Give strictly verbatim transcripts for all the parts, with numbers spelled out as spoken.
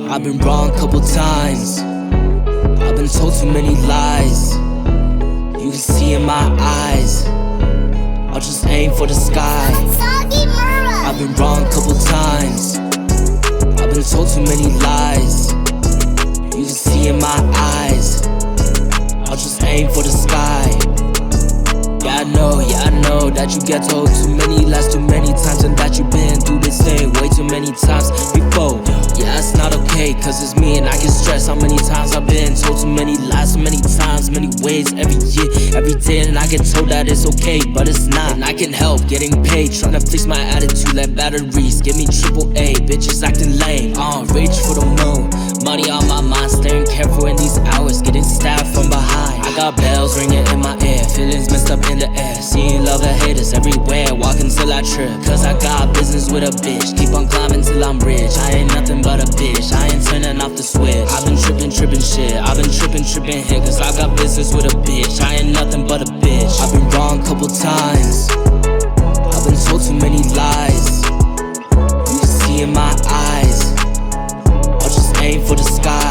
I've been wrong couple times. I've been told too many lies. You can see in my eyes. I'll just aim for the sky. I've been wrong couple times. I've been told too many lies. You can see in my eyes. I'll just aim for the sky. Yeah, I know, yeah, I know that you get told too many lies too many times, and that you've been through this thing way too many times before. Yeah, it's not okay, cause it's me and I can stress how many times I've been told too many lies, so many times, many ways, every year, every day. And I get told that it's okay, but it's not. And I can help getting paid, trying to fix my attitude like batteries. Give me triple A, bitches acting lame. I don't reach for the moon. Money on my mind, staring careful in these hours, getting stabbed from behind. I got bells ringing in my ear, feelings messed up in the air. Seeing love and haters everywhere, walking till I trip. Cause I got business with a bitch, keep on climbing till I'm rich. I ain't nothing but a bitch, I ain't turning off the switch. I've been tripping, tripping shit, I've been tripping, tripping here. Cause I got business with a bitch, I ain't nothing but a bitch. I've been wrong couple times. I've been told too many lies. You can see in my eyes. I'll just aim for the sky.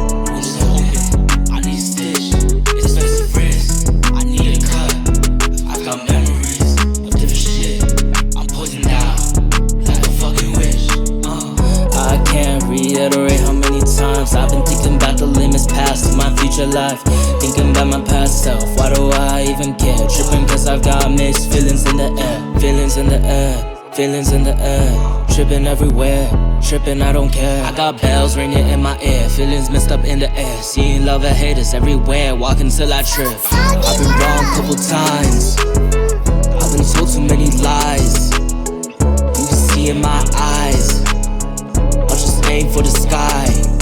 I need a stitch, expensive wrist, I need a cut. I got memories of different shit. I'm poisoned out like a fucking wish. uh, I can't reiterate how many times I've been thinking about the limits past my future life, thinking about my past self. Why do I even care? Tripping cause I've got mixed feelings in the air. Feelings in the air, feelings in the air. Tripping everywhere, tripping, I don't care. I got bells ringing in my ear, feelings messed up in the air. Seeing love and haters everywhere, walking till I trip. I've been wrong couple times. I've been told too many lies. You can see in my eyes. I'll just aim for the sky.